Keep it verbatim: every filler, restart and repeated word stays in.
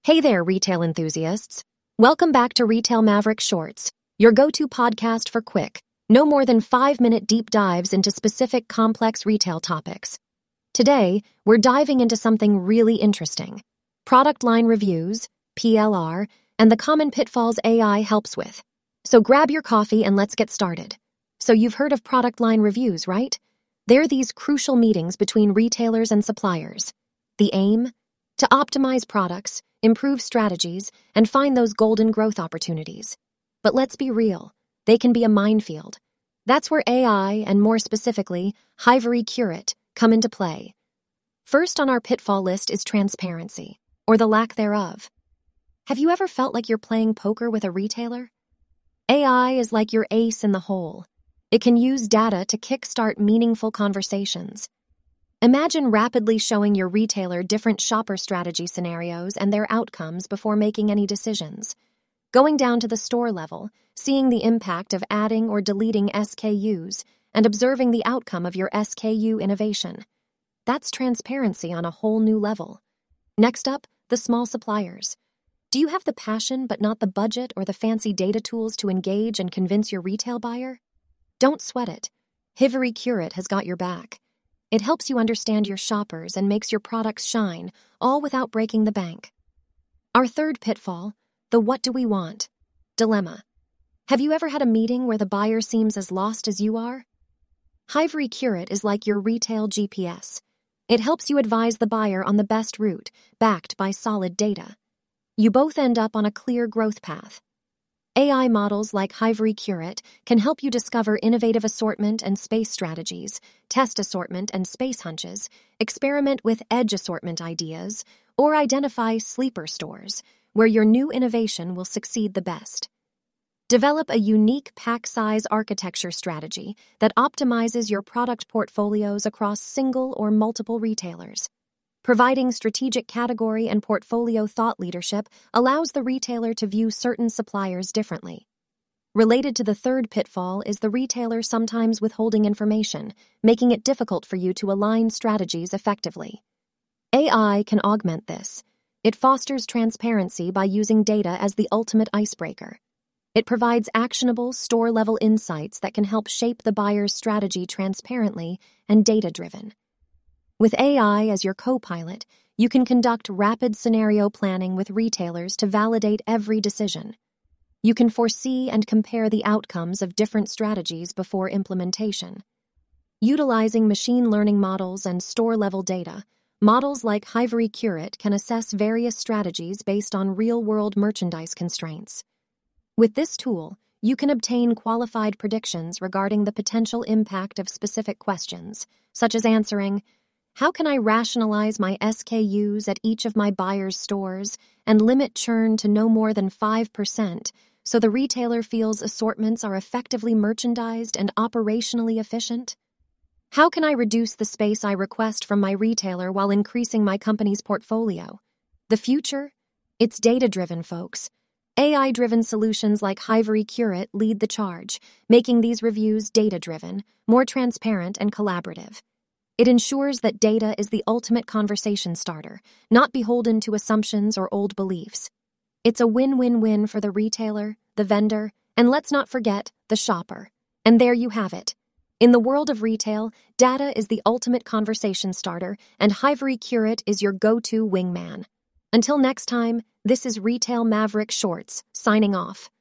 Hey there, retail enthusiasts. Welcome back to Retail Maverick Shorts, your go-to podcast for quick, no more than five-minute deep dives into specific complex retail topics. Today, we're diving into something really interesting: product line reviews, P L R, and the common pitfalls A I helps with. So grab your coffee and let's get started. So you've heard of product line reviews, right? They're these crucial meetings between retailers and suppliers. The aim? To optimize products, improve strategies, and find those golden growth opportunities. But let's be real, they can be a minefield. That's where A I, and more specifically, Hivory Curate, come into play. First on our pitfall list is transparency, or the lack thereof. Have you ever felt like you're playing poker with a retailer? A I is like your ace in the hole. It can use data to kickstart meaningful conversations. Imagine rapidly showing your retailer different shopper strategy scenarios and their outcomes before making any decisions. Going down to the store level, seeing the impact of adding or deleting S K Us, and observing the outcome of your S K U innovation. That's transparency on a whole new level. Next up, the small suppliers. Do you have the passion but not the budget or the fancy data tools to engage and convince your retail buyer? Don't sweat it. Hivory Curate has got your back. It helps you understand your shoppers and makes your products shine, all without breaking the bank. Our third pitfall, the what do we want dilemma. Have you ever had a meeting where the buyer seems as lost as you are? Hivory Curate is like your retail G P S. It helps you advise the buyer on the best route, backed by solid data. You both end up on a clear growth path. A I models like Hivory Curate can help you discover innovative assortment and space strategies, test assortment and space hunches, experiment with edge assortment ideas, or identify sleeper stores where your new innovation will succeed the best. Develop a unique pack size architecture strategy that optimizes your product portfolios across single or multiple retailers. Providing strategic category and portfolio thought leadership allows the retailer to view certain suppliers differently. Related to the third pitfall is the retailer sometimes withholding information, making it difficult for you to align strategies effectively. A I can augment this. It fosters transparency by using data as the ultimate icebreaker. It provides actionable, store-level insights that can help shape the buyer's strategy transparently and data-driven. With A I as your co-pilot, you can conduct rapid scenario planning with retailers to validate every decision. You can foresee and compare the outcomes of different strategies before implementation. Utilizing machine learning models and store-level data, models like Hivory Curate can assess various strategies based on real-world merchandise constraints. With this tool, you can obtain qualified predictions regarding the potential impact of specific questions, such as answering, how can I rationalize my S K Us at each of my buyers' stores and limit churn to no more than five percent so the retailer feels assortments are effectively merchandised and operationally efficient? How can I reduce the space I request from my retailer while increasing my company's portfolio? The future? It's data-driven, folks. A I-driven solutions like Hivory Curate lead the charge, making these reviews data-driven, more transparent, and collaborative. It ensures that data is the ultimate conversation starter, not beholden to assumptions or old beliefs. It's a win-win-win for the retailer, the vendor, and let's not forget, the shopper. And there you have it. In the world of retail, data is the ultimate conversation starter, and Hivory Curate is your go-to wingman. Until next time, this is Retail Maverick Shorts, signing off.